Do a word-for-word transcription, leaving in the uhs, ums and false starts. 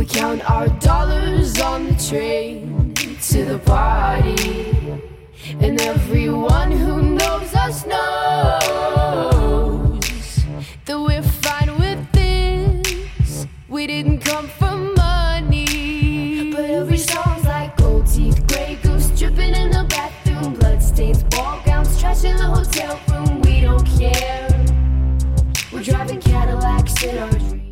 We count our dollars on the train to the party, and everyone who knows us knows that we're fine with this. We didn't come for money, but every song's like gold teeth, Grey Goose dripping in the bathroom, bloodstains, ball gowns, trash in the hotel room. We don't care. We're driving Cadillacs in our dreams.